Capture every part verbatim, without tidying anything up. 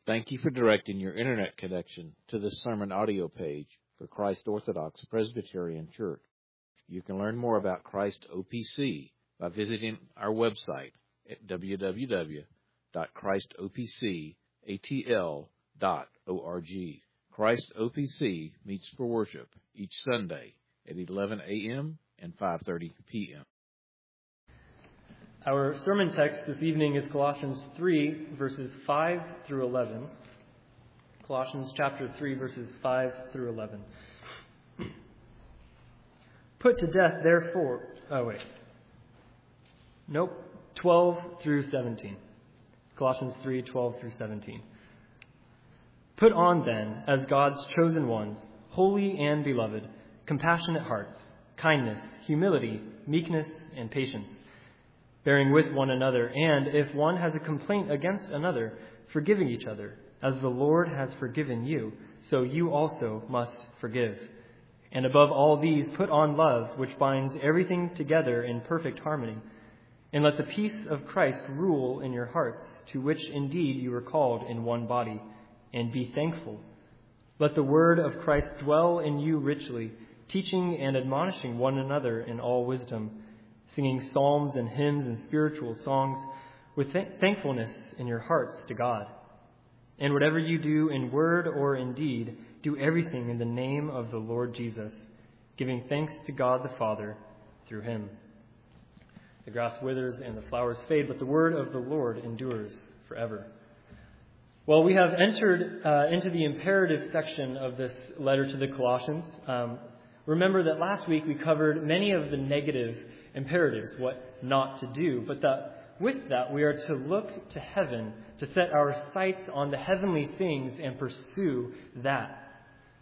Thank you for directing your internet connection to this sermon audio page for Christ Orthodox Presbyterian Church. You can learn more about Christ O P C by visiting our website at w w w dot christ o p c a t l dot org. Christ O P C meets for worship each Sunday at eleven a.m. and five thirty p.m. Our sermon text this evening is Colossians three, verses five through eleven. Colossians chapter three, verses five through eleven. Put to death, therefore... Oh, wait. Nope. twelve through seventeen. Colossians three, twelve through seventeen. Put on, then, as God's chosen ones, holy and beloved, compassionate hearts, kindness, humility, meekness, and patience, bearing with one another, and, if one has a complaint against another, forgiving each other. As the Lord has forgiven you, so you also must forgive. And above all these, put on love, which binds everything together in perfect harmony. And let the peace of Christ rule in your hearts, to which indeed you were called in one body, and be thankful. Let the word of Christ dwell in you richly, teaching and admonishing one another in all wisdom, singing psalms and hymns and spiritual songs with th- thankfulness in your hearts to God. And whatever you do in word or in deed, do everything in the name of the Lord Jesus, giving thanks to God the Father through him. The grass withers and the flowers fade, but the word of the Lord endures forever. Well, we have entered uh, into the imperative section of this letter to the Colossians. Um, remember that last week we covered many of the negative imperatives, what not to do, but that with that we are to look to heaven, to set our sights on the heavenly things and pursue that.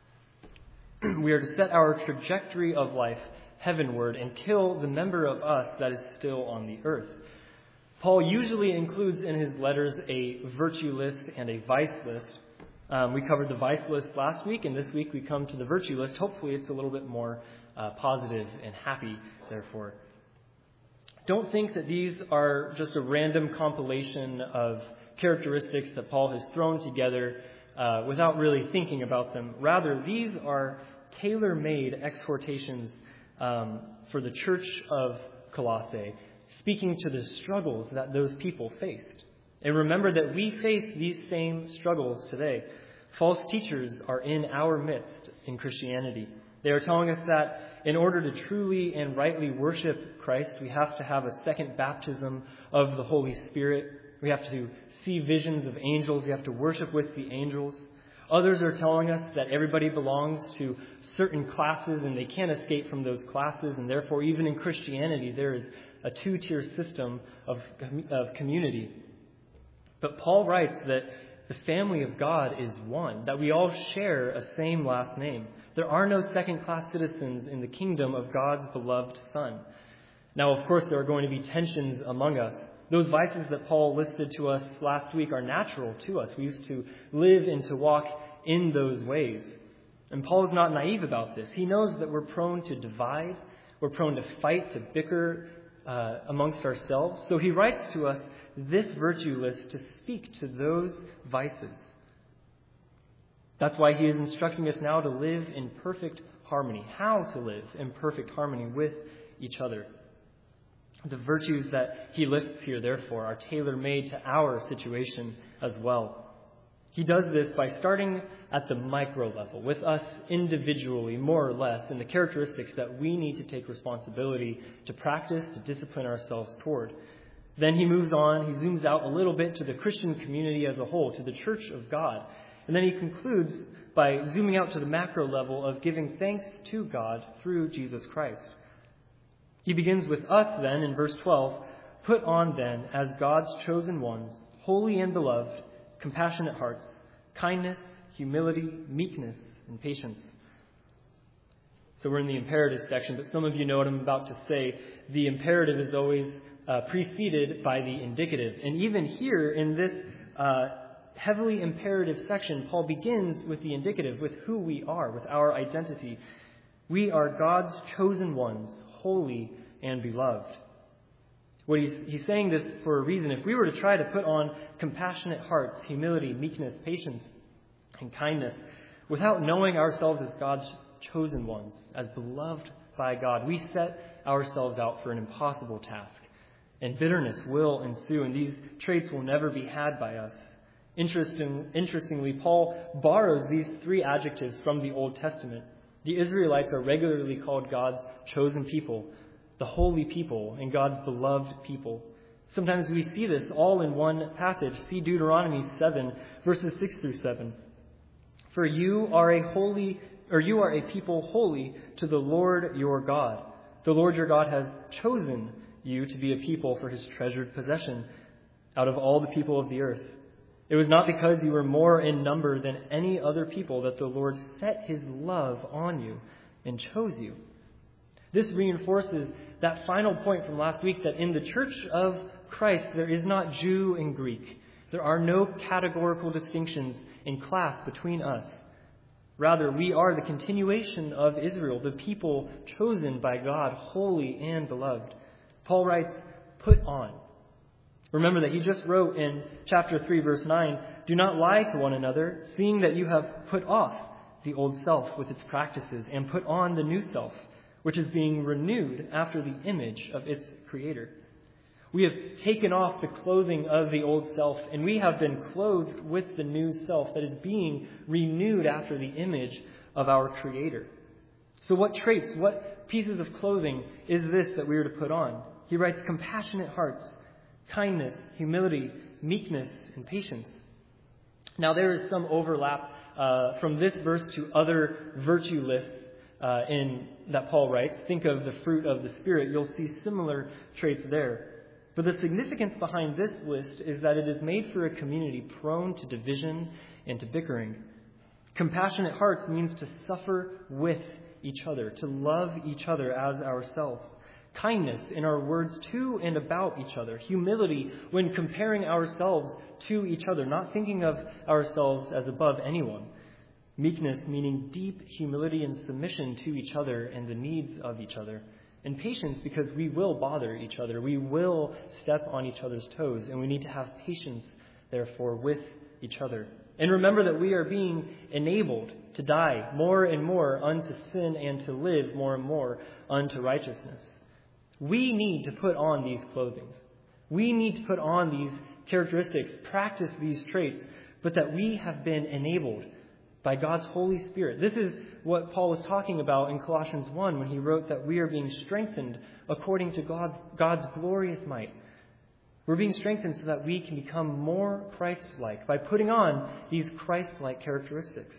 We are to set our trajectory of life heavenward and kill the member of us that is still on the earth. Paul usually includes in his letters a virtue list and a vice list. Um, we covered the vice list last week, and this week we come to the virtue list. Hopefully it's a little bit more uh, positive and happy, therefore. Don't think that these are just a random compilation of characteristics that Paul has thrown together uh, without really thinking about them. Rather, these are tailor-made exhortations um, for the church of Colossae, speaking to the struggles that those people faced. And remember that we face these same struggles today. False teachers are in our midst in Christianity. They are telling us that in order to truly and rightly worship Christ, we have to have a second baptism of the Holy Spirit. We have to see visions of angels. We have to worship with the angels. Others are telling us that everybody belongs to certain classes and they can't escape from those classes. And therefore, even in Christianity, there is a two-tier system of, of community. But Paul writes that the family of God is one, that we all share a same last name. There are no second-class citizens in the kingdom of God's beloved Son. Now, of course, there are going to be tensions among us. Those vices that Paul listed to us last week are natural to us. We used to live and to walk in those ways. And Paul is not naive about this. He knows that we're prone to divide. We're prone to fight, to bicker uh, amongst ourselves. So he writes to us this virtue list to speak to those vices. That's why he is instructing us now to live in perfect harmony. How to live in perfect harmony with each other. The virtues that he lists here, therefore, are tailor-made to our situation as well. He does this by starting at the micro level, with us individually, more or less, in the characteristics that we need to take responsibility to practice, to discipline ourselves toward. Then he moves on, he zooms out a little bit to the Christian community as a whole, to the church of God. And then he concludes by zooming out to the macro level of giving thanks to God through Jesus Christ. He begins with us then in verse twelve, put on then as God's chosen ones, holy and beloved, compassionate hearts, kindness, humility, meekness, and patience. So we're in the imperative section, but some of you know what I'm about to say. The imperative is always uh, preceded by the indicative. And even here in this uh, heavily imperative section, Paul begins with the indicative, with who we are, with our identity. We are God's chosen ones, holy and beloved. What he's, he's saying this for a reason. If we were to try to put on compassionate hearts, humility, meekness, patience, and kindness, without knowing ourselves as God's chosen ones, as beloved by God, we set ourselves out for an impossible task. And bitterness will ensue, and these traits will never be had by us. Interesting, interestingly, Paul borrows these three adjectives from the Old Testament. The Israelites are regularly called God's chosen people, the holy people, and God's beloved people. Sometimes we see this all in one passage. See Deuteronomy seven, verses six through seven. For you are a holy, or you are a people holy to the Lord your God. The Lord your God has chosen you to be a people for his treasured possession out of all the people of the earth. It was not because you were more in number than any other people that the Lord set his love on you and chose you. This reinforces that final point from last week that in the church of Christ there is not Jew and Greek. There are no categorical distinctions in class between us. Rather, we are the continuation of Israel, the people chosen by God, holy and beloved. Paul writes, put on. Remember that he just wrote in chapter three, verse nine, do not lie to one another, seeing that you have put off the old self with its practices and put on the new self, which is being renewed after the image of its creator. We have taken off the clothing of the old self, and we have been clothed with the new self that is being renewed after the image of our creator. So what traits, what pieces of clothing is this that we are to put on? He writes, compassionate hearts, kindness, humility, meekness, and patience. Now there is some overlap uh, from this verse to other virtue lists uh, in that Paul writes. Think of the fruit of the Spirit. You'll see similar traits there. But the significance behind this list is that it is made for a community prone to division and to bickering. Compassionate hearts means to suffer with each other, to love each other as ourselves. Kindness in our words to and about each other. Humility when comparing ourselves to each other, not thinking of ourselves as above anyone. Meekness meaning deep humility and submission to each other and the needs of each other. And patience because we will bother each other. We will step on each other's toes, and we need to have patience, therefore, with each other. And remember that we are being enabled to die more and more unto sin and to live more and more unto righteousness. We need to put on these clothings. We need to put on these characteristics, practice these traits, but that we have been enabled by God's Holy Spirit. This is what Paul was talking about in Colossians one when he wrote that we are being strengthened according to God's, God's glorious might. We're being strengthened so that we can become more Christ-like by putting on these Christ-like characteristics.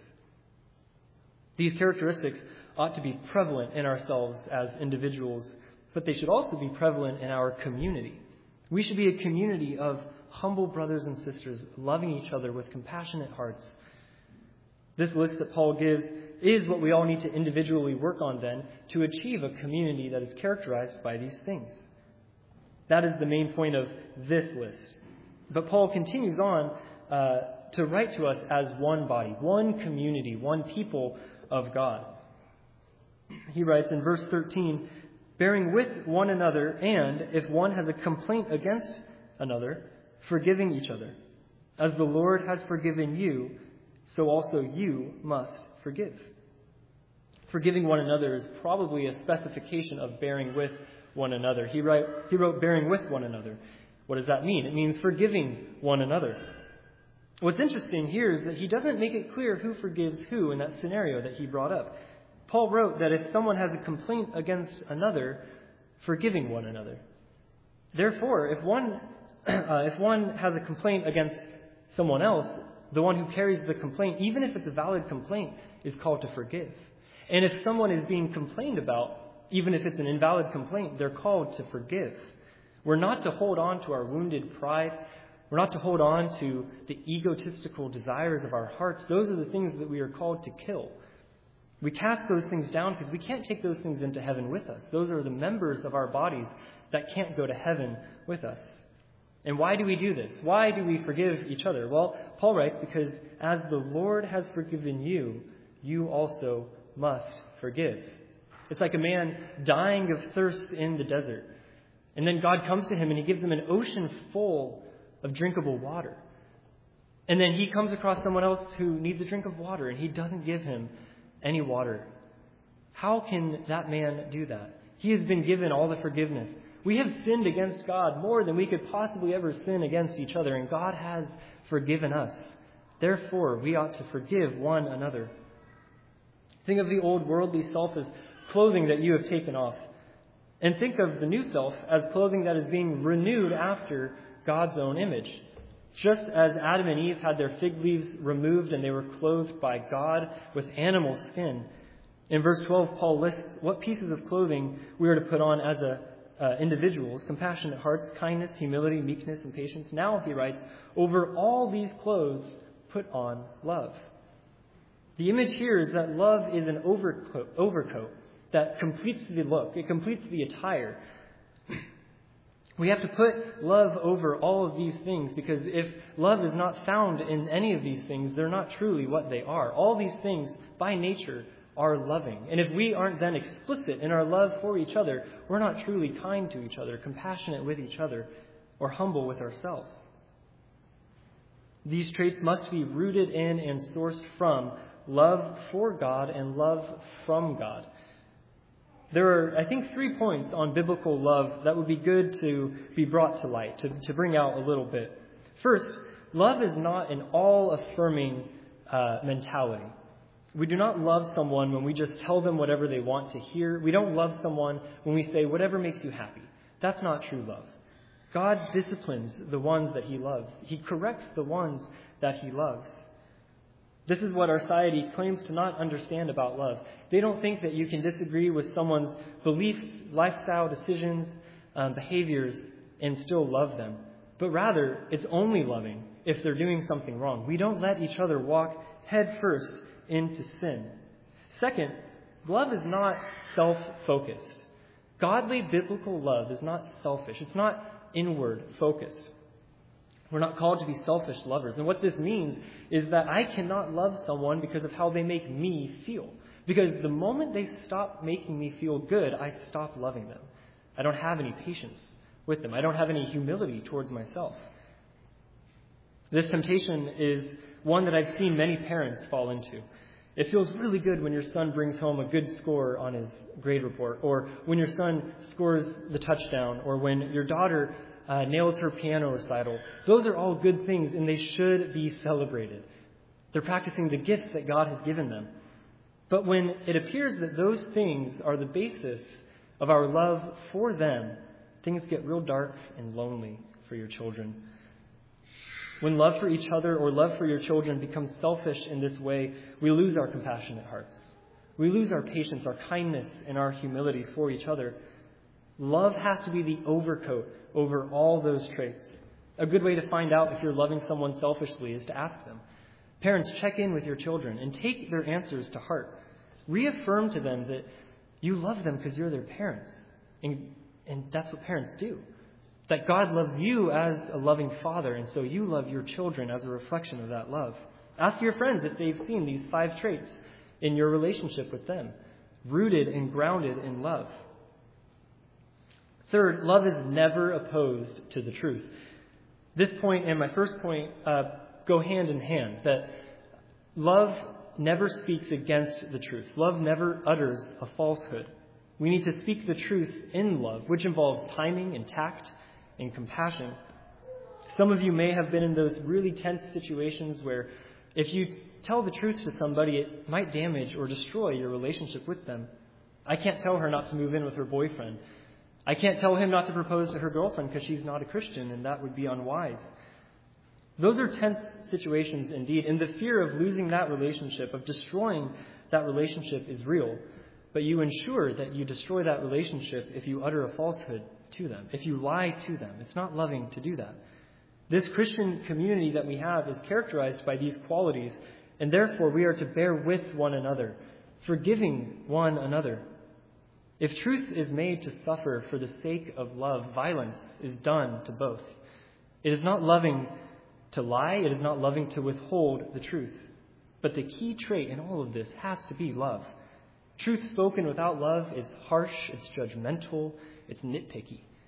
These characteristics ought to be prevalent in ourselves as individuals, but they should also be prevalent in our community. We should be a community of humble brothers and sisters, loving each other with compassionate hearts. This list that Paul gives is what we all need to individually work on then to achieve a community that is characterized by these things. That is the main point of this list. But Paul continues on uh, to write to us as one body, one community, one people of God. He writes in verse thirteen, bearing with one another, and if one has a complaint against another, forgiving each other. As the Lord has forgiven you, so also you must forgive. Forgiving one another is probably a specification of bearing with one another. He wrote, he wrote bearing with one another. What does that mean? It means forgiving one another. What's interesting here is that he doesn't make it clear who forgives who in that scenario that he brought up. Paul wrote that if someone has a complaint against another, forgiving one another. Therefore, if one uh, if one has a complaint against someone else, the one who carries the complaint, even if it's a valid complaint, is called to forgive. And if someone is being complained about, even if it's an invalid complaint, they're called to forgive. We're not to hold on to our wounded pride. We're not to hold on to the egotistical desires of our hearts. Those are the things that we are called to kill. We cast those things down because we can't take those things into heaven with us. Those are the members of our bodies that can't go to heaven with us. And why do we do this? Why do we forgive each other? Well, Paul writes, because as the Lord has forgiven you, you also must forgive. It's like a man dying of thirst in the desert. And then God comes to him and he gives him an ocean full of drinkable water. And then he comes across someone else who needs a drink of water and he doesn't give him any water. How can that man do that? He has been given all the forgiveness. We have sinned against God more than we could possibly ever sin against each other, and God has forgiven us. Therefore, we ought to forgive one another. Think of the old worldly self as clothing that you have taken off. And think of the new self as clothing that is being renewed after God's own image. Just as Adam and Eve had their fig leaves removed and they were clothed by God with animal skin. In verse twelve, Paul lists what pieces of clothing we are to put on as a uh, individuals: compassionate hearts, kindness, humility, meekness, and patience. Now, he writes, over all these clothes, put on love. The image here is that love is an overcoat, overcoat that completes the look. It completes the attire. We have to put love over all of these things, because if love is not found in any of these things, they're not truly what they are. All these things, by nature, are loving. And if we aren't then explicit in our love for each other, we're not truly kind to each other, compassionate with each other, or humble with ourselves. These traits must be rooted in and sourced from love for God and love from God. There are, I think, three points on biblical love that would be good to be brought to light, to, to bring out a little bit. First, love is not an all-affirming uh, mentality. We do not love someone when we just tell them whatever they want to hear. We don't love someone when we say whatever makes you happy. That's not true love. God disciplines the ones that he loves. He corrects the ones that he loves. This is what our society claims to not understand about love. They don't think that you can disagree with someone's beliefs, lifestyle decisions, um, behaviors, and still love them. But rather, it's only loving if they're doing something wrong. We don't let each other walk head first into sin. Second, love is not self-focused. Godly biblical love is not selfish. It's not inward focused. We're not called to be selfish lovers. And what this means is that I cannot love someone because of how they make me feel. Because the moment they stop making me feel good, I stop loving them. I don't have any patience with them. I don't have any humility towards myself. This temptation is one that I've seen many parents fall into. It feels really good when your son brings home a good score on his grade report, or when your son scores the touchdown, or when your daughter uh, nails her piano recital. Those are all good things, and they should be celebrated. They're practicing the gifts that God has given them. But when it appears that those things are the basis of our love for them, things get real dark and lonely for your children. When love for each other or love for your children becomes selfish in this way, we lose our compassionate hearts. We lose our patience, our kindness, and our humility for each other. Love has to be the overcoat over all those traits. A good way to find out if you're loving someone selfishly is to ask them. Parents, check in with your children and take their answers to heart. Reaffirm to them that you love them because you're their parents. And, and that's what parents do. That God loves you as a loving father, and so you love your children as a reflection of that love. Ask your friends if they've seen these five traits in your relationship with them, rooted and grounded in love. Third, love is never opposed to the truth. This point and my first point uh, go hand in hand, that love never speaks against the truth. Love never utters a falsehood. We need to speak the truth in love, which involves timing and tact and compassion. Some of you may have been in those really tense situations where if you tell the truth to somebody, it might damage or destroy your relationship with them. I can't tell her not to move in with her boyfriend. I can't tell him not to propose to her girlfriend because she's not a Christian, and that would be unwise. Those are tense situations indeed, and the fear of losing that relationship, of destroying that relationship, is real. But you ensure that you destroy that relationship if you utter a falsehood to them, if you lie to them. It's not loving to do that. This Christian community that we have is characterized by these qualities, and therefore we are to bear with one another, forgiving one another. If truth is made to suffer for the sake of love, violence is done to both. It is not loving to lie. It is not loving to withhold the truth. But the key trait in all of this has to be love. Truth spoken without love is harsh, it's judgmental, it's nitpicky.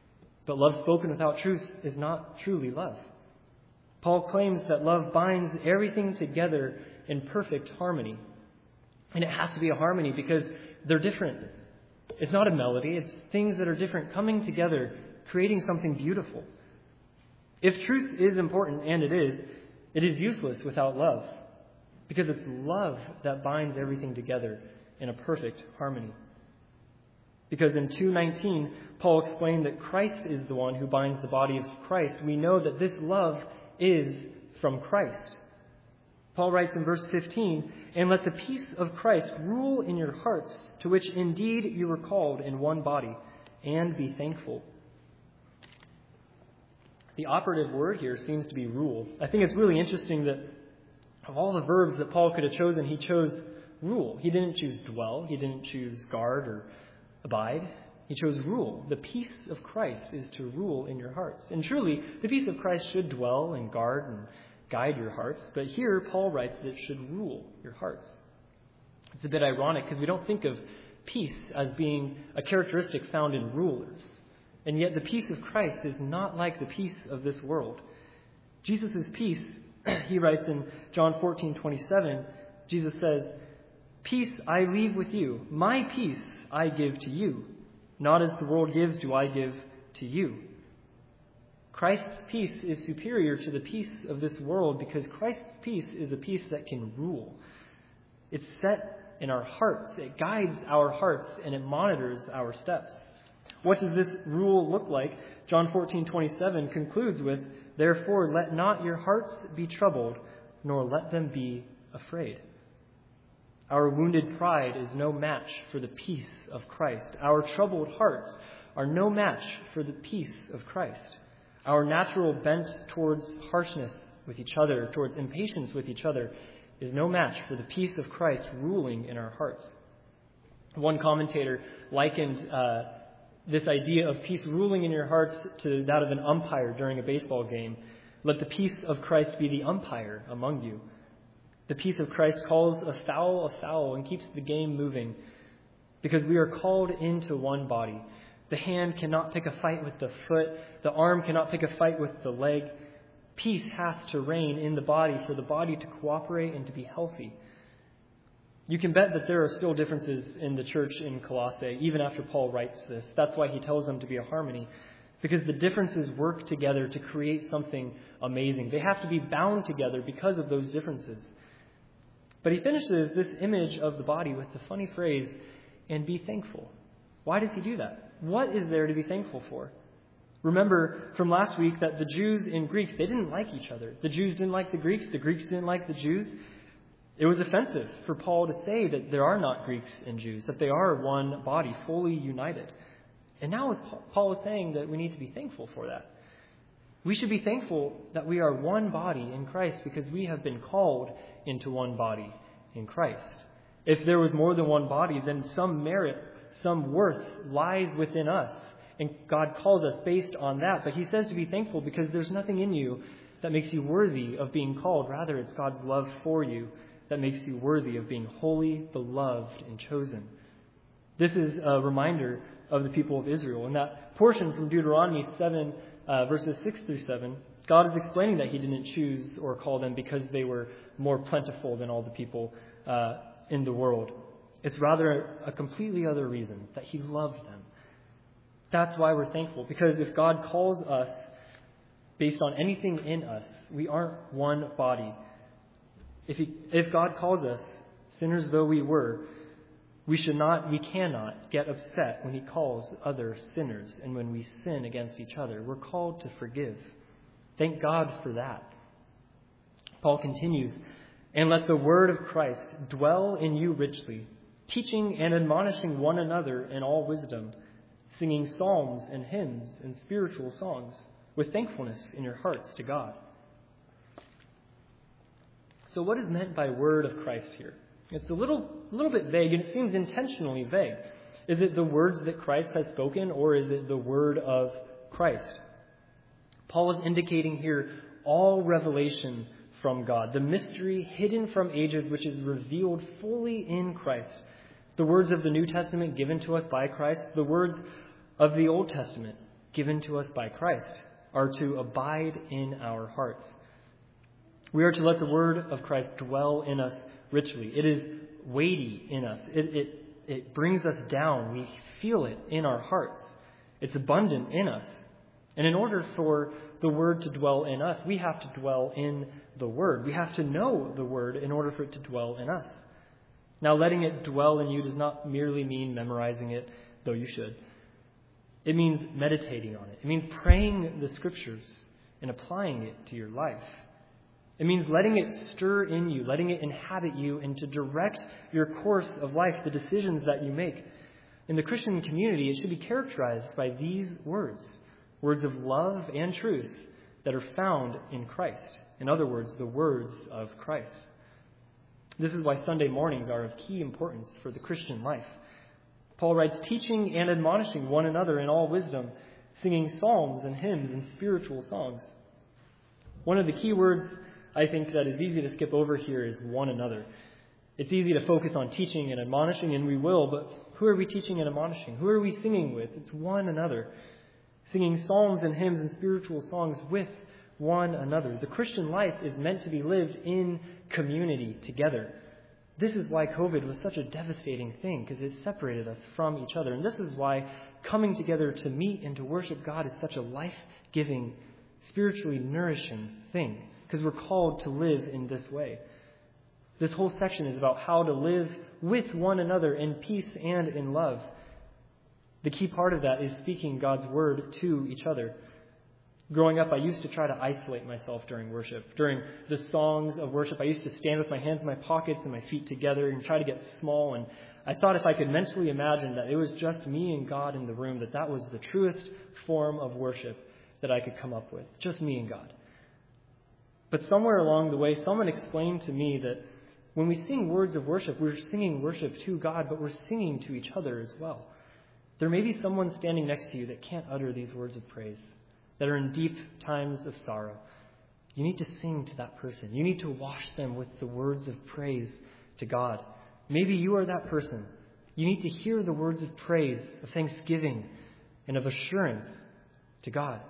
But love spoken without truth is not truly love. Paul claims that love binds everything together in perfect harmony. And it has to be a harmony because they're different. It's not a melody. It's things that are different coming together, creating something beautiful. If truth is important, and it is, it is useless without love. Because it's love that binds everything together in a perfect harmony. Because in two nineteen, Paul explained that Christ is the one who binds the body of Christ. We know that this love is from Christ. Paul writes in verse fifteen, "And let the peace of Christ rule in your hearts, to which indeed you were called in one body, and be thankful." The operative word here seems to be rule. I think it's really interesting that of all the verbs that Paul could have chosen, he chose rule. He didn't choose dwell. He didn't choose guard or abide. He chose rule. The peace of Christ is to rule in your hearts. And truly, the peace of Christ should dwell and guard and guide your hearts. But here, Paul writes that it should rule your hearts. It's a bit ironic because we don't think of peace as being a characteristic found in rulers. And yet the peace of Christ is not like the peace of this world. Jesus' peace, he writes in John fourteen twenty-seven, Jesus says, "Peace I leave with you. My peace I give to you. Not as the world gives do I give to you." Christ's peace is superior to the peace of this world because Christ's peace is a peace that can rule. It's set in our hearts. It guides our hearts and it monitors our steps. What does this rule look like? John fourteen twenty-seven concludes with, "Therefore let not your hearts be troubled, nor let them be afraid." Our wounded pride is no match for the peace of Christ. Our troubled hearts are no match for the peace of Christ. Our natural bent towards harshness with each other, towards impatience with each other, is no match for the peace of Christ ruling in our hearts. One commentator likened uh, this idea of peace ruling in your hearts to that of an umpire during a baseball game. Let the peace of Christ be the umpire among you. The peace of Christ calls a foul a foul and keeps the game moving because we are called into one body. The hand cannot pick a fight with the foot. The arm cannot pick a fight with the leg. Peace has to reign in the body for the body to cooperate and to be healthy. You can bet that there are still differences in the church in Colossae, even after Paul writes this. That's why he tells them to be a harmony, because the differences work together to create something amazing. They have to be bound together because of those differences. But he finishes this image of the body with the funny phrase, "and be thankful." Why does he do that? What is there to be thankful for? Remember from last week that the Jews and Greeks, they didn't like each other. The Jews didn't like the Greeks. The Greeks didn't like the Jews. It was offensive for Paul to say that there are not Greeks and Jews, that they are one body, fully united. And now Paul is saying that we need to be thankful for that. We should be thankful that we are one body in Christ because we have been called into one body in Christ. If there was more than one body, then some merit, some worth lies within us. And God calls us based on that. But he says to be thankful because there's nothing in you that makes you worthy of being called. Rather, it's God's love for you that makes you worthy of being holy, beloved, and chosen. This is a reminder of the people of Israel. In that portion from Deuteronomy seven, uh, verses six through seven, God is explaining that he didn't choose or call them because they were more plentiful than all the people uh, in the world. It's rather a completely other reason, that he loved them. That's why we're thankful, because if God calls us based on anything in us, we aren't one body. If he, if God calls us, sinners though we were, we should not, we cannot get upset when he calls other sinners and when we sin against each other. We're called to forgive. Thank God for that. Paul continues, "And let the word of Christ dwell in you richly, teaching and admonishing one another in all wisdom, singing psalms and hymns and spiritual songs with thankfulness in your hearts to God." So what is meant by word of Christ here? It's a little, little bit vague, and it seems intentionally vague. Is it the words that Christ has spoken, or is it the word of Christ? Paul is indicating here all revelation from God, the mystery hidden from ages which is revealed fully in Christ. The words of the New Testament given to us by Christ, the words of the Old Testament given to us by Christ are to abide in our hearts. We are to let the word of Christ dwell in us richly. It is weighty in us. It, it, it brings us down. We feel it in our hearts. It's abundant in us. And in order for the word to dwell in us, we have to dwell in the word. We have to know the word in order for it to dwell in us. Now, letting it dwell in you does not merely mean memorizing it, though you should. It means meditating on it. It means praying the scriptures and applying it to your life. It means letting it stir in you, letting it inhabit you, and to direct your course of life, the decisions that you make. In the Christian community, it should be characterized by these words, words of love and truth that are found in Christ. In other words, the words of Christ. This is why Sunday mornings are of key importance for the Christian life. Paul writes, teaching and admonishing one another in all wisdom, singing psalms and hymns and spiritual songs. One of the key words I think that is easy to skip over here is one another. It's easy to focus on teaching and admonishing, and we will, but who are we teaching and admonishing? Who are we singing with? It's one another. Singing psalms and hymns and spiritual songs with one another. The Christian life is meant to be lived in community together. This is why COVID was such a devastating thing, because it separated us from each other. And this is why coming together to meet and to worship God is such a life-giving, spiritually nourishing thing, because we're called to live in this way. This whole section is about how to live with one another in peace and in love. The key part of that is speaking God's word to each other. Growing up, I used to try to isolate myself during worship. During the songs of worship, I used to stand with my hands in my pockets and my feet together and try to get small. And I thought if I could mentally imagine that it was just me and God in the room, that that was the truest form of worship that I could come up with. Just me and God. But somewhere along the way, someone explained to me that when we sing words of worship, we're singing worship to God, but we're singing to each other as well. There may be someone standing next to you that can't utter these words of praise, that are in deep times of sorrow. You need to sing to that person. You need to wash them with the words of praise to God. Maybe you are that person. You need to hear the words of praise, of thanksgiving, and of assurance to God.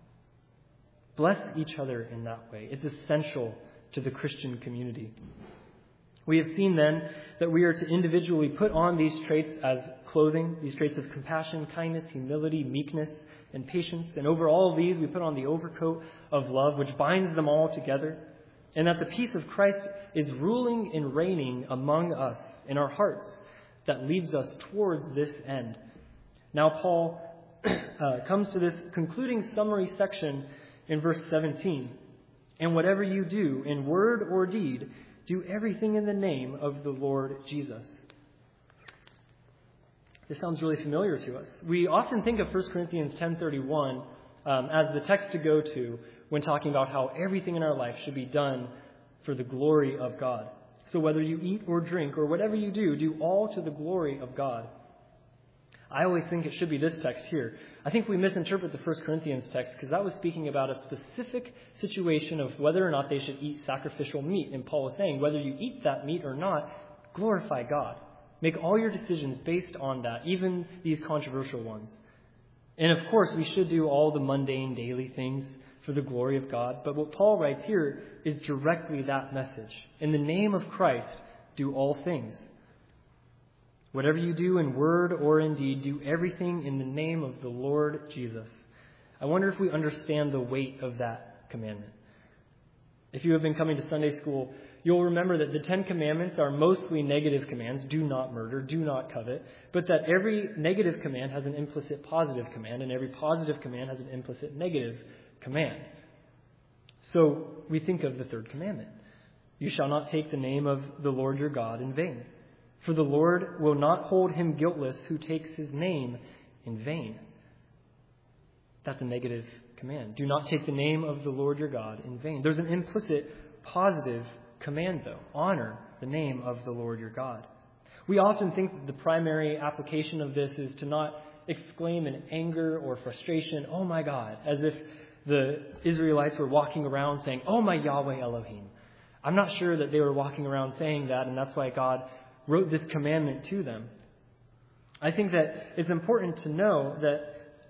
Bless each other in that way. It's essential to the Christian community. We have seen then that we are to individually put on these traits as clothing, these traits of compassion, kindness, humility, meekness, and patience. And over all of these, we put on the overcoat of love, which binds them all together. And that the peace of Christ is ruling and reigning among us in our hearts that leads us towards this end. Now Paul uh, comes to this concluding summary section in verse seventeen. And whatever you do in word or deed, do everything in the name of the Lord Jesus. This sounds really familiar to us. We often think of First Corinthians ten thirty-one um, as the text to go to when talking about how everything in our life should be done for the glory of God. So whether you eat or drink or whatever you do, do all to the glory of God. I always think it should be this text here. I think we misinterpret the First Corinthians text because that was speaking about a specific situation of whether or not they should eat sacrificial meat. And Paul was saying, whether you eat that meat or not, glorify God. Make all your decisions based on that, even these controversial ones. And of course, we should do all the mundane daily things for the glory of God. But what Paul writes here is directly that message. In the name of Christ, do all things. Whatever you do in word or in deed, do everything in the name of the Lord Jesus. I wonder if we understand the weight of that commandment. If you have been coming to Sunday school, you'll remember that the Ten Commandments are mostly negative commands. Do not murder, do not covet. But that every negative command has an implicit positive command, and every positive command has an implicit negative command. So we think of the third commandment. You shall not take the name of the Lord your God in vain. For the Lord will not hold him guiltless who takes his name in vain. That's a negative command. Do not take the name of the Lord your God in vain. There's an implicit positive command, though. Honor the name of the Lord your God. We often think that the primary application of this is to not exclaim in anger or frustration, "Oh my God," as if the Israelites were walking around saying, "Oh my Yahweh Elohim." I'm not sure that they were walking around saying that, and that's why God wrote this commandment to them. I think that it's important to know that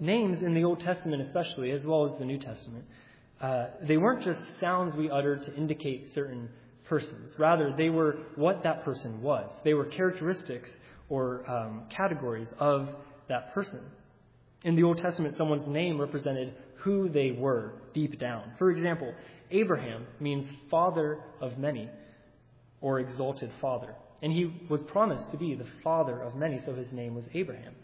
names in the Old Testament especially, as well as the New Testament, uh, they weren't just sounds we uttered to indicate certain persons. Rather, they were what that person was. They were characteristics or um, categories of that person. In the Old Testament, someone's name represented who they were deep down. For example, Abraham means father of many, or exalted father. And he was promised to be the father of many, so his name was Abraham.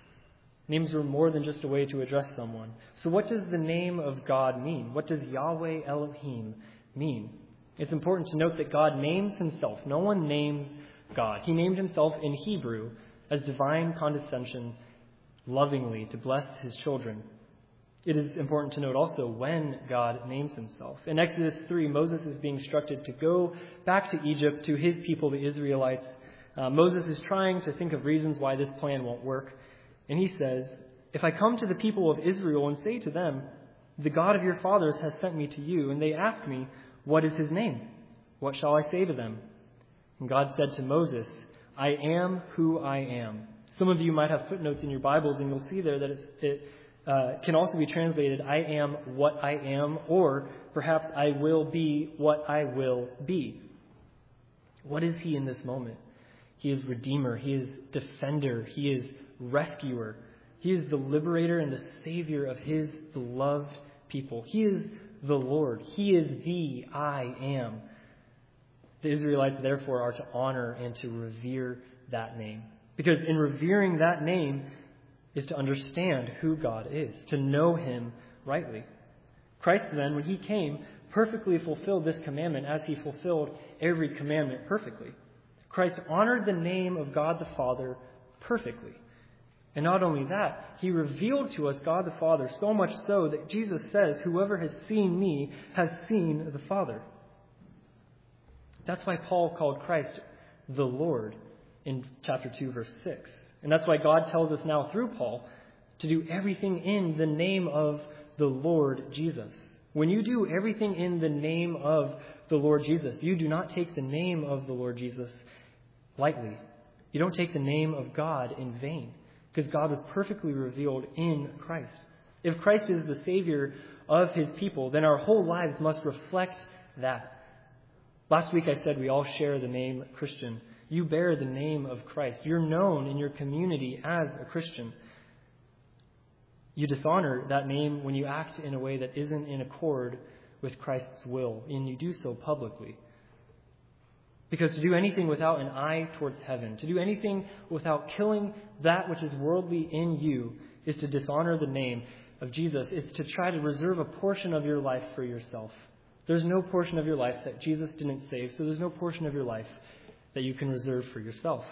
Names were more than just a way to address someone. So what does the name of God mean? What does Yahweh Elohim mean? It's important to note that God names himself. No one names God. He named himself in Hebrew as divine condescension, lovingly to bless his children. It is important to note also when God names himself. In Exodus three, Moses is being instructed to go back to Egypt to his people, the Israelites. Uh, Moses is trying to think of reasons why this plan won't work. And he says, "If I come to the people of Israel and say to them, 'The God of your fathers has sent me to you,' and they ask me, 'What is his name?' what shall I say to them?" And God said to Moses, "I am who I am." Some of you might have footnotes in your Bibles, and you'll see there that it's, it uh, can also be translated, "I am what I am," or perhaps, "I will be what I will be." What is he in this moment? He is Redeemer. He is Defender. He is Rescuer. He is the Liberator and the Savior of his beloved people. He is the Lord. He is the I Am. The Israelites, therefore, are to honor and to revere that name. Because in revering that name is to understand who God is, to know him rightly. Christ, then, when he came, perfectly fulfilled this commandment as he fulfilled every commandment perfectly. Christ honored the name of God the Father perfectly. And not only that, he revealed to us God the Father, so much so that Jesus says, "Whoever has seen me has seen the Father." That's why Paul called Christ the Lord in chapter two, verse six. And that's why God tells us now through Paul to do everything in the name of the Lord Jesus. When you do everything in the name of the Lord Jesus, you do not take the name of the Lord Jesus lightly. You don't take the name of God in vain, because God was perfectly revealed in Christ. If Christ is the Savior of his people, then our whole lives must reflect that. Last week I said we all share the name Christian. You bear the name of Christ. You're known in your community as a Christian. You dishonor that name when you act in a way that isn't in accord with Christ's will, and you do so publicly. Because to do anything without an eye towards heaven, to do anything without killing that which is worldly in you, is to dishonor the name of Jesus. It's to try to reserve a portion of your life for yourself. There's no portion of your life that Jesus didn't save, so there's no portion of your life that you can reserve for yourself.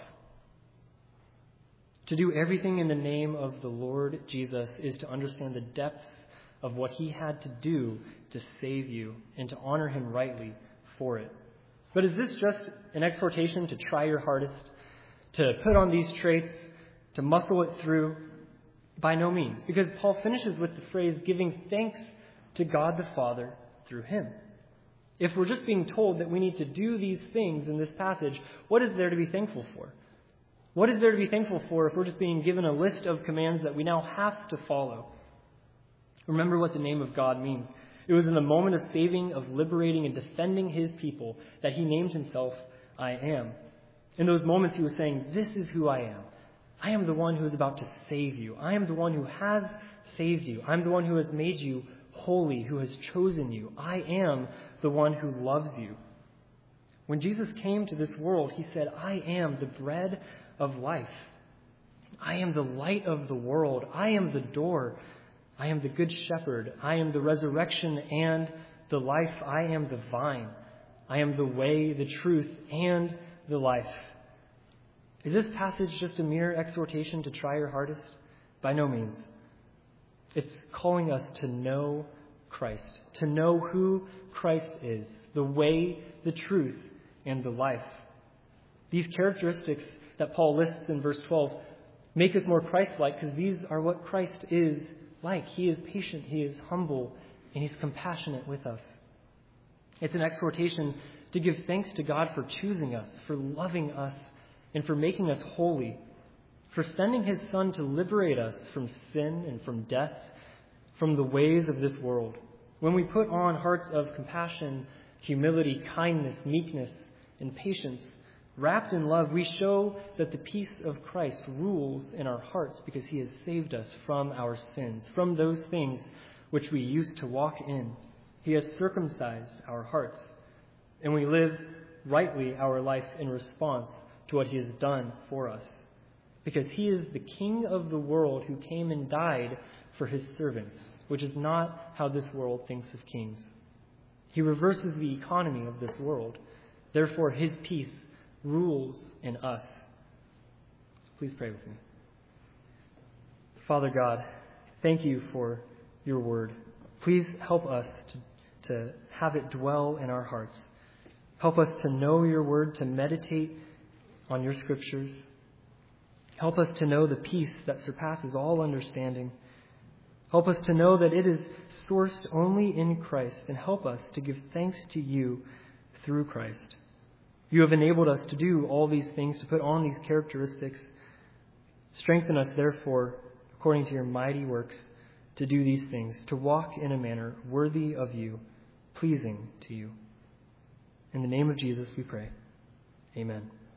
To do everything in the name of the Lord Jesus is to understand the depths of what he had to do to save you and to honor him rightly for it. But is this just an exhortation to try your hardest, to put on these traits, to muscle it through? By no means, because Paul finishes with the phrase, giving thanks to God the Father through him. If we're just being told that we need to do these things in this passage, what is there to be thankful for? What is there to be thankful for if we're just being given a list of commands that we now have to follow? Remember what the name of God means. It was in the moment of saving, of liberating, and defending his people that he named himself, I am. In those moments he was saying, this is who I am. I am the one who is about to save you. I am the one who has saved you. I'm the one who has made you holy, who has chosen you. I am the one who loves you. When Jesus came to this world, he said, I am the bread of life. I am the light of the world. I am the door. I am the good shepherd. I am the resurrection and the life. I am the vine. I am the way, the truth, and the life. Is this passage just a mere exhortation to try your hardest? By no means. It's calling us to know Christ, to know who Christ is, the way, the truth, and the life. These characteristics that Paul lists in verse twelve make us more Christ-like, because these are what Christ is like. He is patient, he is humble, and he's compassionate with us. It's an exhortation to give thanks to God for choosing us, for loving us, and for making us holy. for sending his Son to liberate us from sin and from death, from the ways of this world. When we put on hearts of compassion, humility, kindness, meekness, and patience, wrapped in love, we show that the peace of Christ rules in our hearts because he has saved us from our sins, from those things which we used to walk in. He has circumcised our hearts, and we live rightly our life in response to what he has done for us, because he is the King of the world who came and died for his servants, which is not how this world thinks of kings. He reverses the economy of this world. Therefore, his peace rules in us. Please pray with me. Father God, thank you for your word. Please help us to, to have it dwell in our hearts. Help us to know your word, to meditate on your scriptures. Help us to know the peace that surpasses all understanding. Help us to know that it is sourced only in Christ, and help us to give thanks to you through Christ. You have enabled us to do all these things, to put on these characteristics. Strengthen us, therefore, according to your mighty works, to do these things, to walk in a manner worthy of you, pleasing to you. In the name of Jesus we pray. Amen.